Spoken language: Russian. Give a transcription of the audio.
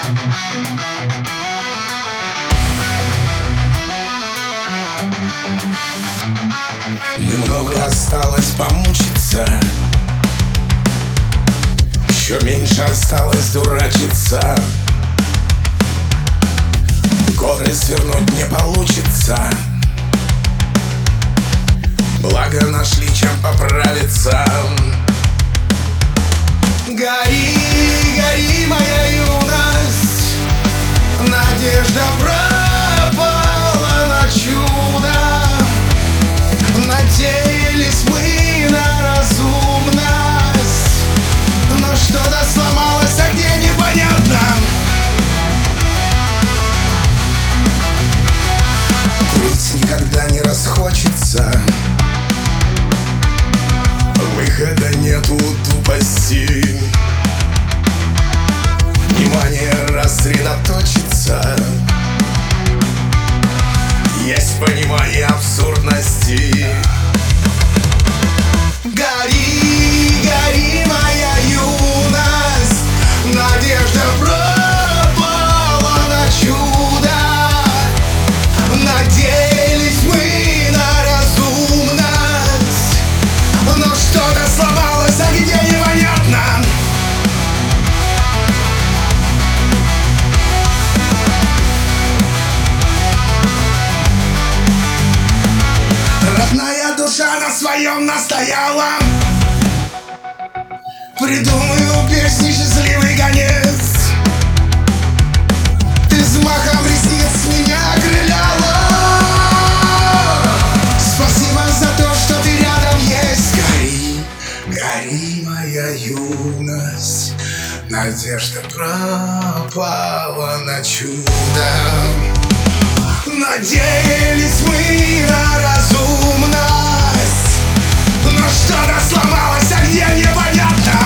Немного осталось помучиться, еще меньше осталось дурачиться. Горы свернуть не получится, благо нашли чем поправиться. Гори, гори, моя юность, надежда пропала на чудо. Надеялись мы на разумность, но что-то сломалось, а где непонятно. Курить никогда не расхочется, выхода нету, тупости. Внимание рассредоточится, есть понимание абсурдности. Гори, гори, моя юность, надежда пропала на чудо. Надеялись мы на разумность, но что-то сломалось, а где непонятно. Родная душа на своем настояла, придумаю песни «Счастливый конец». Ты взмахом ресниц меня окрыляла. Спасибо за то, что ты рядом есть. Гори, гори, моя юность, надежда пропала на чудо. Надеялись мы на разумность, но что-то сломалось, а где непонятно.